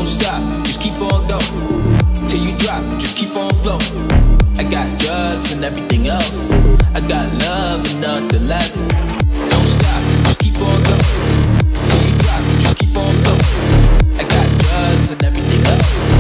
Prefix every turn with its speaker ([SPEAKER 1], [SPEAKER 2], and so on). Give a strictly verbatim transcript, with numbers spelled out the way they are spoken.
[SPEAKER 1] Don't stop, just keep on going. Till you drop, just keep on flowing. I got drugs and everything else. I got love and nothing less. Don't stop, just keep on going. Till you drop, just keep on flowing. I got drugs and everything else.